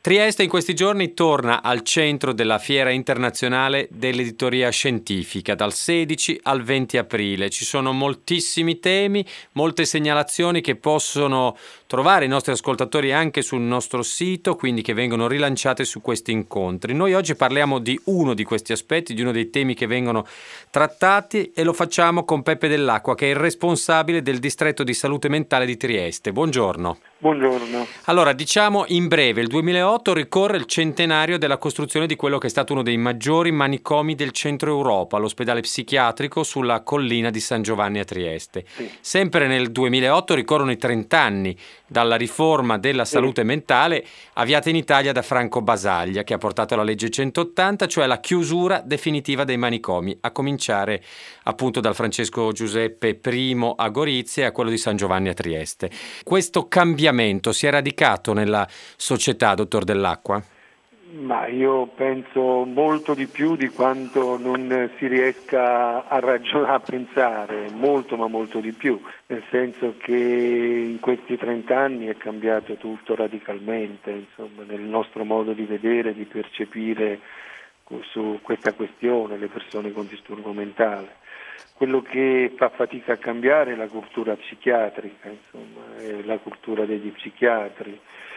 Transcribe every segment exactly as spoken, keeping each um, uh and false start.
Trieste in questi giorni torna al centro della Fiera Internazionale dell'Editoria Scientifica dal sedici al venti aprile. Ci sono moltissimi temi, molte segnalazioni che possono trovare i nostri ascoltatori anche sul nostro sito, quindi che vengono rilanciate su questi incontri. Noi oggi parliamo di uno di questi aspetti, di uno dei temi che vengono trattati, e lo facciamo con Peppe Dell'Acqua, che è il responsabile del distretto di salute mentale di Trieste. Buongiorno. Buongiorno. Allora, diciamo in breve, il duemilaotto ricorre il centenario della costruzione di quello che è stato uno dei maggiori manicomi del centro Europa, l'ospedale psichiatrico sulla collina di San Giovanni a Trieste. Sì. Sempre nel duemilaotto ricorrono i trent'anni dalla riforma della salute sì. mentale avviata in Italia da Franco Basaglia, che ha portato alla legge centottanta, cioè la chiusura definitiva dei manicomi, a cominciare appunto dal Francesco Giuseppe I a Gorizia e a quello di San Giovanni a Trieste. Questo cambiamento si è radicato nella società, dottor Dell'Acqua? Ma io penso molto di più di quanto non si riesca a ragionare, a pensare, molto ma molto di più, nel senso che in questi trent'anni è cambiato tutto radicalmente, insomma, nel nostro modo di vedere, di percepire su questa questione le persone con disturbo mentale. Quello che fa fatica a cambiare è la cultura psichiatrica, insomma, è la cultura degli psichiatri,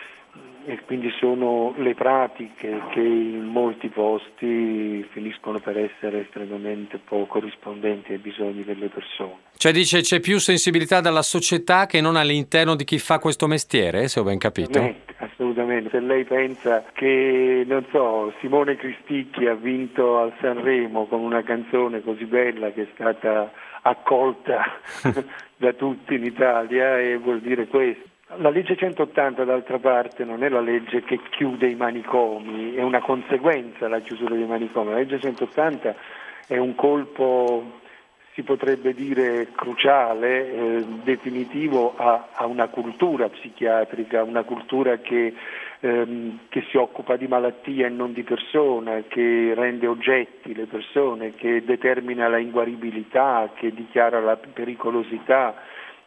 e quindi sono le pratiche che in molti posti finiscono per essere estremamente poco rispondenti ai bisogni delle persone. Cioè dice c'è più sensibilità dalla società che non all'interno di chi fa questo mestiere, se ho ben capito? Assolutamente, assolutamente. Se lei pensa che, non so, Simone Cristicchi ha vinto al Sanremo con una canzone così bella che è stata accolta da tutti in Italia, e vuol dire questo. La legge centottanta, d'altra parte, non è la legge che chiude i manicomi, è una conseguenza la chiusura dei manicomi. La legge centottanta è un colpo, si potrebbe dire, cruciale, eh, definitivo a, a una cultura psichiatrica, una cultura che, ehm, che si occupa di malattia e non di persona, che rende oggetti le persone, che determina la inguaribilità, che dichiara la pericolosità.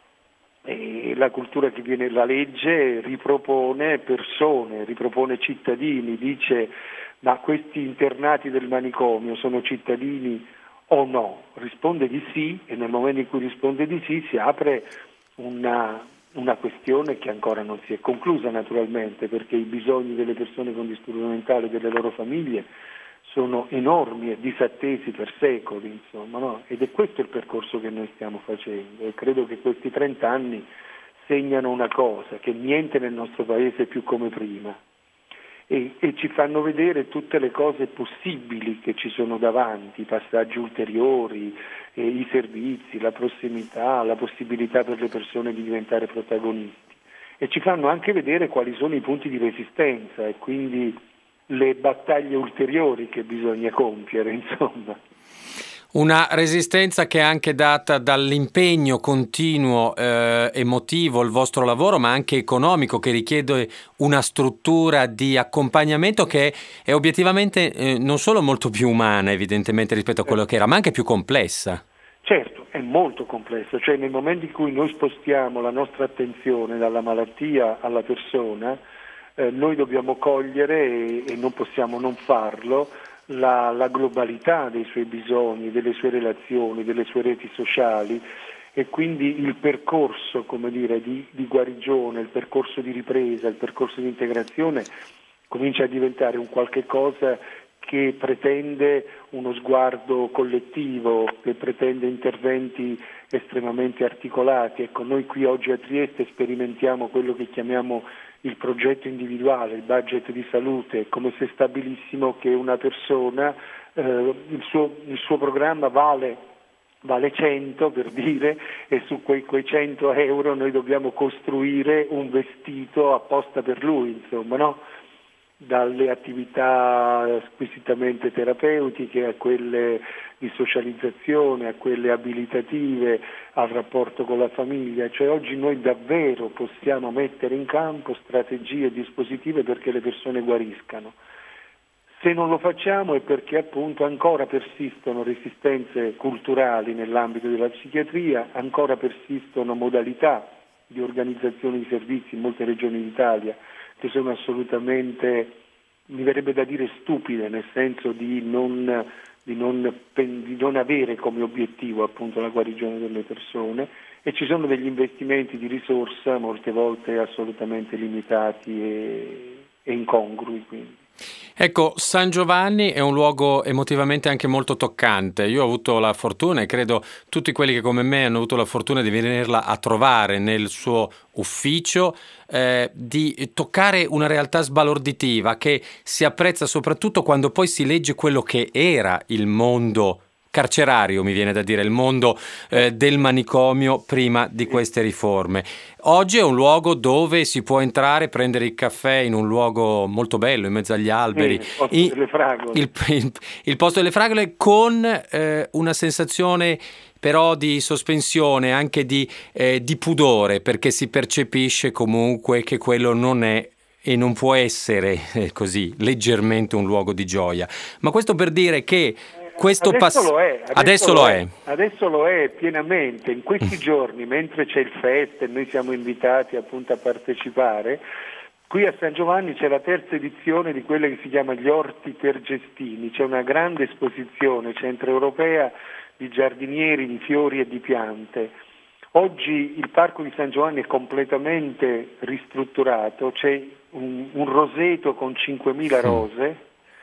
E la cultura che viene, la legge ripropone persone, ripropone cittadini, dice ma questi internati del manicomio sono cittadini o no? Risponde di sì, e nel momento in cui risponde di sì si apre una, una questione che ancora non si è conclusa, naturalmente, perché i bisogni delle persone con disturbo mentale e delle loro famiglie sono enormi e disattesi per secoli, insomma, no? Ed è questo il percorso che noi stiamo facendo, e credo che questi trent'anni segnano una cosa, che niente nel nostro paese è più come prima, e, e ci fanno vedere tutte le cose possibili che ci sono davanti, i passaggi ulteriori, eh, i servizi, la prossimità, la possibilità per le persone di diventare protagonisti, e ci fanno anche vedere quali sono i punti di resistenza e quindi le battaglie ulteriori che bisogna compiere, insomma. Una resistenza che è anche data dall'impegno continuo eh, emotivo, il vostro lavoro, ma anche economico, che richiede una struttura di accompagnamento che è obiettivamente eh, non solo molto più umana, evidentemente, rispetto a quello che era, ma anche più complessa. Certo, è molto complesso, cioè nel momento in cui noi spostiamo la nostra attenzione dalla malattia alla persona, Eh, noi dobbiamo cogliere, e, e non possiamo non farlo, la, la globalità dei suoi bisogni, delle sue relazioni, delle sue reti sociali, e quindi il percorso, come dire, di, di guarigione, il percorso di ripresa, il percorso di integrazione comincia a diventare un qualche cosa che pretende uno sguardo collettivo, che pretende interventi estremamente articolati. Ecco, noi qui oggi a Trieste sperimentiamo quello che chiamiamo il progetto individuale, il budget di salute, come se stabilissimo che una persona, eh, il, suo, il suo programma vale, vale cento, per dire, e su quei, quei cento euro noi dobbiamo costruire un vestito apposta per lui, insomma, no? Dalle attività squisitamente terapeutiche a quelle di socializzazione, a quelle abilitative, al rapporto con la famiglia. Cioè oggi noi davvero possiamo mettere in campo strategie e dispositive perché le persone guariscano. Se non lo facciamo è perché appunto ancora persistono resistenze culturali nell'ambito della psichiatria, ancora persistono modalità di organizzazione di servizi in molte regioni d'Italia che sono assolutamente, mi verrebbe da dire, stupide, nel senso di non, di non, di non avere come obiettivo appunto la guarigione delle persone, e ci sono degli investimenti di risorsa molte volte assolutamente limitati e, e incongrui. Quindi. Ecco, San Giovanni è un luogo emotivamente anche molto toccante. Io ho avuto la fortuna, e credo tutti quelli che come me hanno avuto la fortuna di venirla a trovare nel suo ufficio, eh, di toccare una realtà sbalorditiva che si apprezza soprattutto quando poi si legge quello che era il mondo carcerario, mi viene da dire, il mondo eh, del manicomio prima di queste riforme. Oggi è un luogo dove si può entrare, prendere il caffè in un luogo molto bello, in mezzo agli alberi. Sì, il posto I, delle fragole. Il, il, il posto delle fragole, con eh, una sensazione però di sospensione, anche di, eh, di pudore, perché si percepisce comunque che quello non è e non può essere eh, così leggermente un luogo di gioia. Ma questo per dire che questo adesso pass- lo è, adesso, adesso lo lo è. è. Adesso lo è pienamente. In questi giorni, mentre c'è il fest e noi siamo invitati appunto a partecipare, qui a San Giovanni c'è la terza edizione di quella che si chiama Gli Orti Pergestini. C'è una grande esposizione centroeuropea di giardinieri, di fiori e di piante. Oggi il parco di San Giovanni è completamente ristrutturato, c'è un, un roseto con cinquemila rose.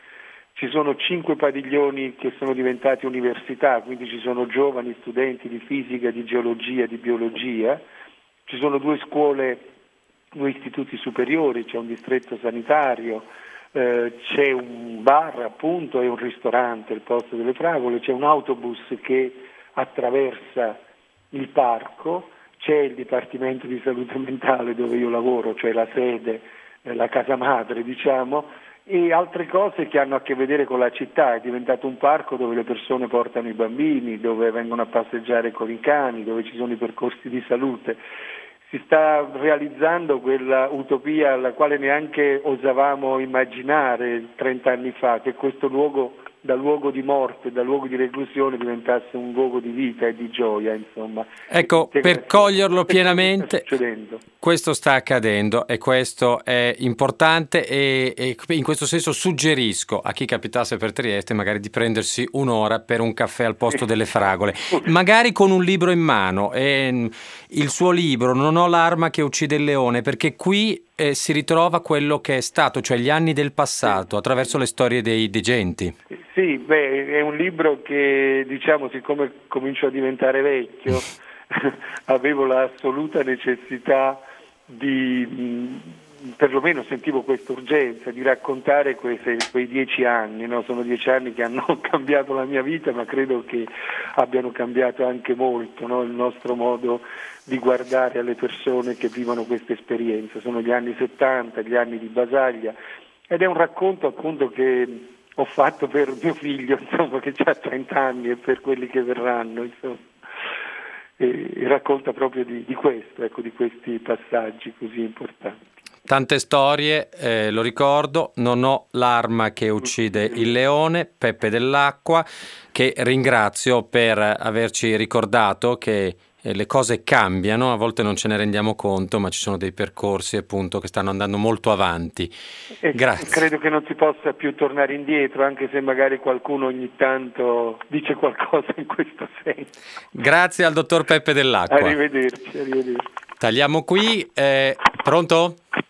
Ci sono cinque padiglioni che sono diventati università, quindi ci sono giovani studenti di fisica, di geologia, di biologia, ci sono due scuole, due istituti superiori, c'è un distretto sanitario, eh, c'è un bar appunto e un ristorante, il Posto delle Fragole, c'è un autobus che attraversa il parco, c'è il Dipartimento di Salute Mentale dove io lavoro, cioè la sede, eh, la casa madre diciamo, e altre cose che hanno a che vedere con la città. È diventato un parco dove le persone portano i bambini, dove vengono a passeggiare con i cani, dove ci sono i percorsi di salute. Si sta realizzando quella utopia alla quale neanche osavamo immaginare trent'anni fa, che questo luogo, da luogo di morte, da luogo di reclusione, diventasse un luogo di vita e di gioia, insomma. Ecco, per coglierlo pienamente, sta succedendo. Questo sta accadendo e questo è importante, e, e in questo senso suggerisco a chi capitasse per Trieste magari di prendersi un'ora per un caffè al Posto delle Fragole, magari con un libro in mano, e il suo libro Non ho l'arma che uccide il leone, perché qui eh, si ritrova quello che è stato, cioè gli anni del passato, attraverso le storie dei degenti. Sì, beh, è un libro che, diciamo, siccome comincio a diventare vecchio, avevo l'assoluta necessità di, mh, perlomeno sentivo questa urgenza di raccontare quei, quei dieci anni, no? Sono dieci anni che hanno cambiato la mia vita, ma credo che abbiano cambiato anche molto, no? Il nostro modo di guardare alle persone che vivono questa esperienza. Sono gli anni settanta, gli anni di Basaglia, ed è un racconto appunto che ho fatto per mio figlio, insomma, che ha trenta anni, e per quelli che verranno, insomma. E, e racconta proprio di, di questo, ecco, di questi passaggi così importanti. Tante storie, eh, lo ricordo. Non ho l'arma che uccide il leone, Peppe Dell'Acqua, che ringrazio per averci ricordato che eh, le cose cambiano, a volte non ce ne rendiamo conto, ma ci sono dei percorsi appunto che stanno andando molto avanti. E Grazie. Credo che non si possa più tornare indietro, anche se magari qualcuno ogni tanto dice qualcosa in questo senso. Grazie al dottor Peppe Dell'Acqua. Arrivederci, arrivederci. Tagliamo qui. Eh, pronto?